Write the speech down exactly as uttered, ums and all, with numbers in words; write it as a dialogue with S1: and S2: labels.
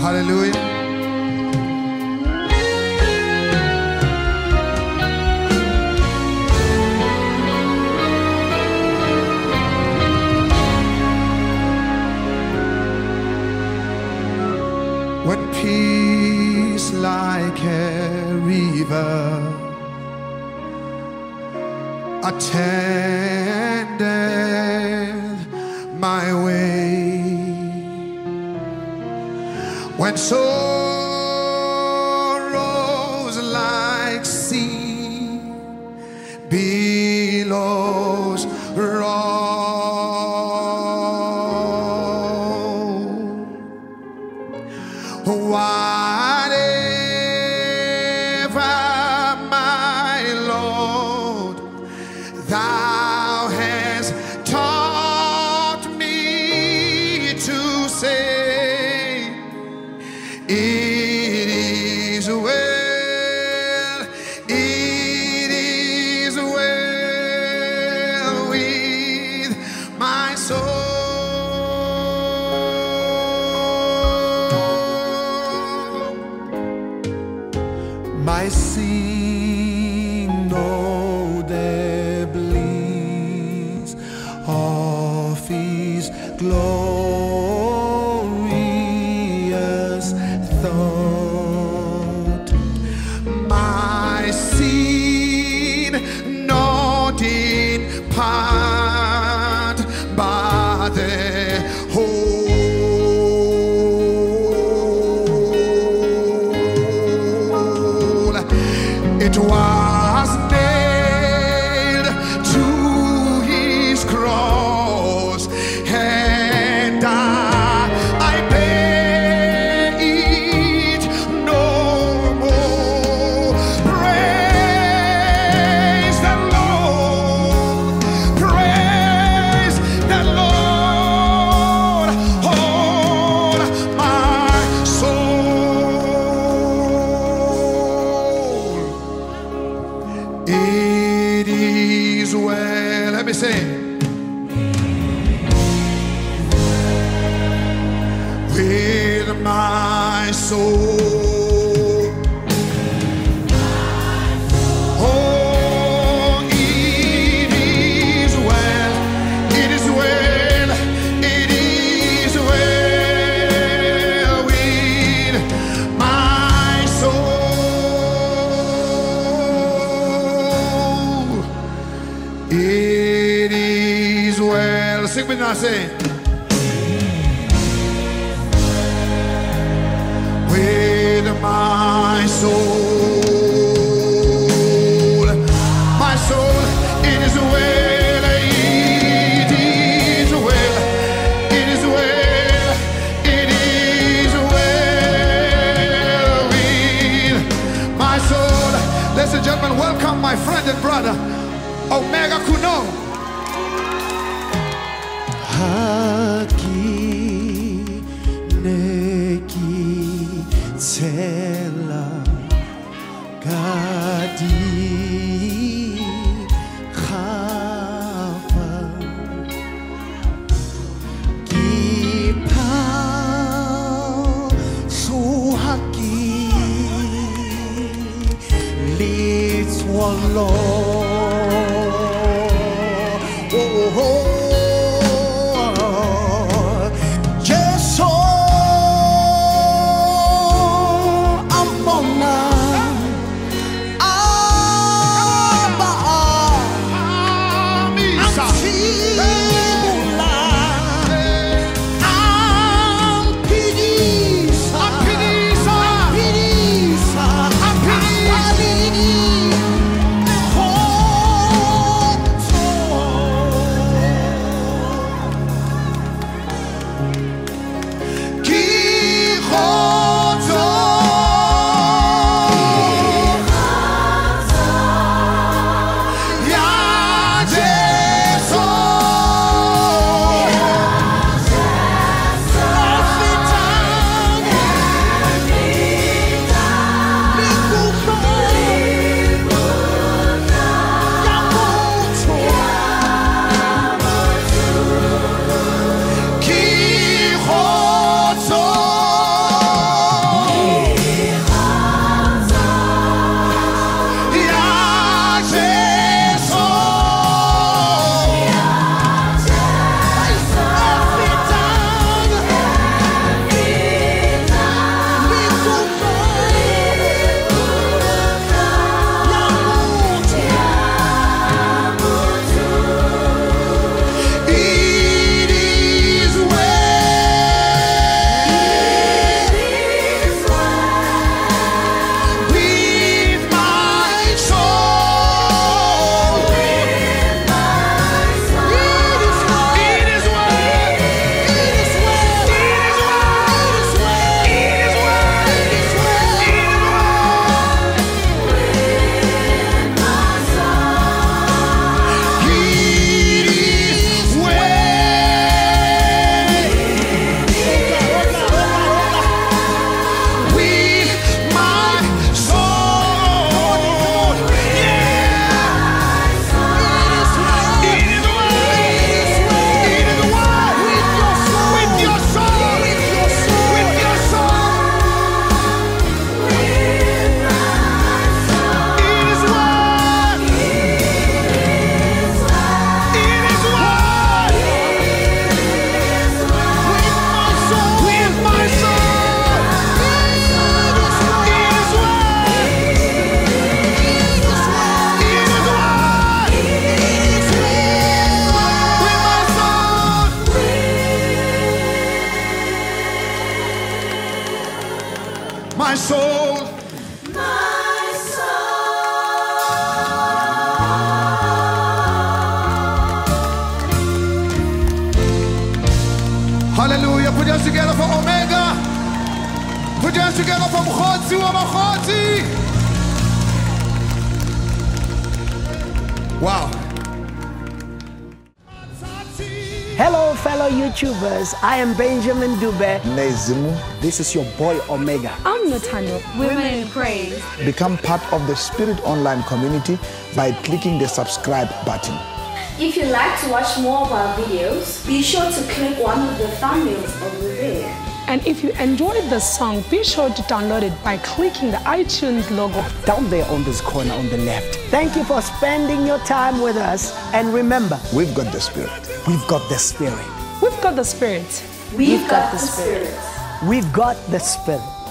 S1: Hallelujah. When peace like a river attended my way, when sorrows like sea billows roll, whatever, my Lord, thou hast taught me to say, it is well, it is well with my soul. My sin, know the bliss of His glorious thought. My sin, not in part, but the whole. It was nailed to His cross, and I, I bear it no more. Praise the Lord, praise the Lord, all my soul. It is well. Let me say, with my soul. Oh, it is well, it is well, it is well with my soul. It is well. Sing with me now, say, with my soul, my soul, it is well, it is well, it is well, it is well with my soul. Ladies and gentlemen, welcome my friend and brother, Omega Kuno.
S2: Haki neki tela gadi khafa gipao suhaki litwalo. Oh, oh, oh.
S1: hands together for Omega. Put your hands together for Mkhotsi wa Mkhotsi. Wow.
S3: Hello, fellow YouTubers. I am Benjamin Dube.
S2: Nezimu.
S3: This is your boy Omega.
S4: I'm Notando. Women in Praise.
S2: Become part of the Spirit Online community by clicking the subscribe button.
S5: If you'd like to watch more of our videos, be sure to click one of the thumbnails over there.
S4: And if you enjoyed the song, be sure to download it by clicking the iTunes logo
S3: Down there on this corner on the left. Thank you for spending your time with us. And remember,
S2: We've got the Spirit.
S3: we've got the Spirit.
S4: We've got the Spirit.
S5: We've got the Spirit.
S3: We've got the Spirit.